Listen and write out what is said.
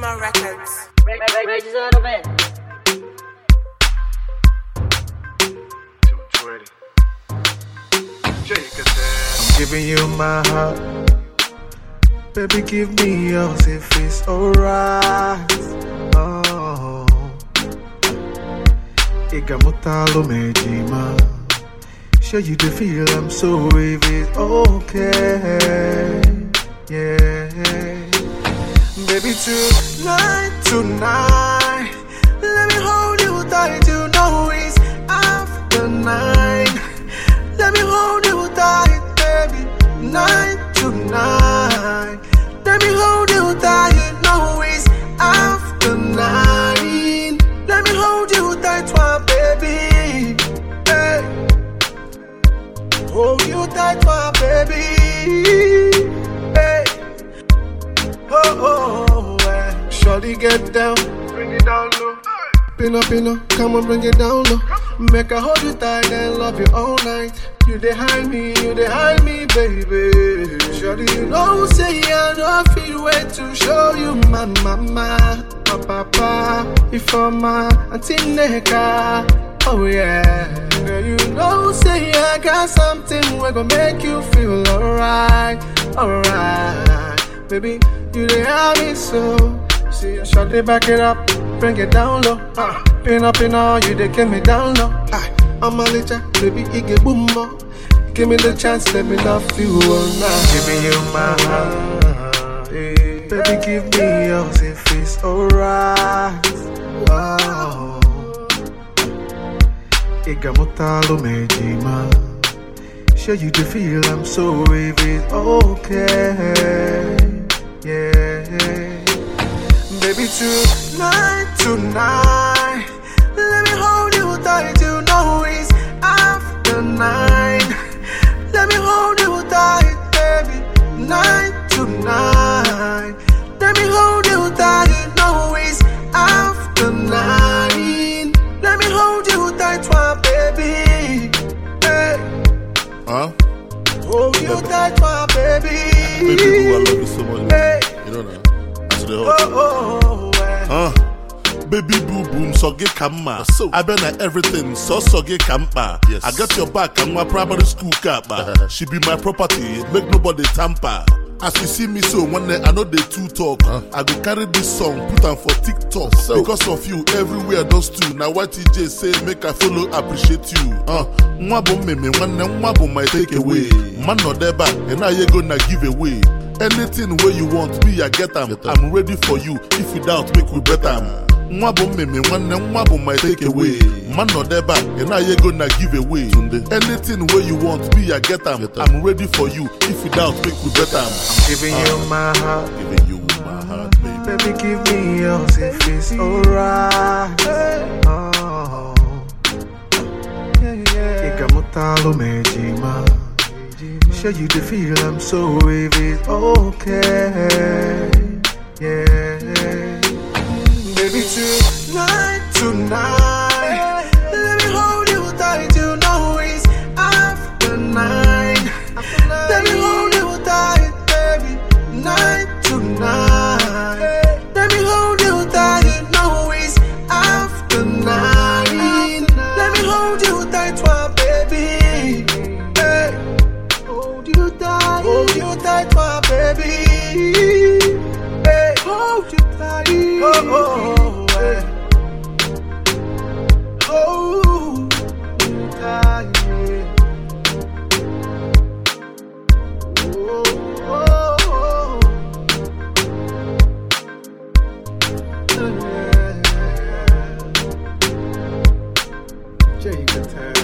Summer Records. Raise a little bit. 220. I'm giving you my heart. Baby, give me yours if it's alright. Oh, Igamotalo Mejima. Sure you do feel I'm so if it's okay. Yeah. Baby, tonight, let me hold you tight. You know it's after 9. Let me hold you tight, baby. Night to night. Let me hold you tight. You know it's after 9. Let me hold you tight, my baby. Hey. Hold you tight, my baby. Hey. Oh, hey. Shorty, get down. Bring it down low. Pin up, come on, bring it down low. Make I hold you tight and love you all night. You dey hide me, baby. Shorty, you know, say I don't feel wait to show you my mama, my papa, if I'm my auntie Neka. Oh yeah, girl, you know, say I got something we gon' make you feel alright. Baby, you dey have me so. See, shorty, back it up, bring it down low. Pin up, you dey get me down low. I'm a little baby, it get boom more. Give me the chance, let me love you all night. Giving you my heart, baby, give me yours if it's alright. Oh, Igamotalo Mejima. Sure you do feel I'm so if it's okay. Yeah. Baby, tonight, let me hold you tight. You know it's after 9. Let me hold you tight, baby. Night to night. Let me hold you tight. You know it's after 9. Let me hold you tight, my baby. Hey. Hold you tight, my baby. Baby boo, I love you so much. Hey. You know that. Baby boo boom, so get kama. So I been at everything, so get kama. Yes. I got your back, I'm my primary school kappa. She be my property, make nobody tamper. As you see me so one day I know they two talk. I go carry this song, put on for TikTok. Because of you, everywhere those two. Now what TJ say, make I follow, appreciate you. Mwabo me, mwabo my take away. Man no deba, and now you gonna give away. Anything where you want me, I get them. I'm ready for you. If you doubt, make we better. Mwabo me, mwabo my take away. Man no deba, and now you gonna give away. Anything where you want me, I get them. I'm ready for you. If you doubt, make we better. I'm giving you my heart. Giving you my heart, baby. Baby, give me yours if it's alright. Oh, Igamotalo Mejima. Sure you do feel I'm so if it's okay. Yeah. Baby, tonight, let me hold you tight. You know it's after 9. Let me hold you tight, baby. Night to night. Let me hold you tight. You know it's after 9. Let me hold you tight, my baby. Hey. Hold you tight, my baby. Hey. Hold you tight. Hey. Hold you tight. Yeah. Jay, you can tell.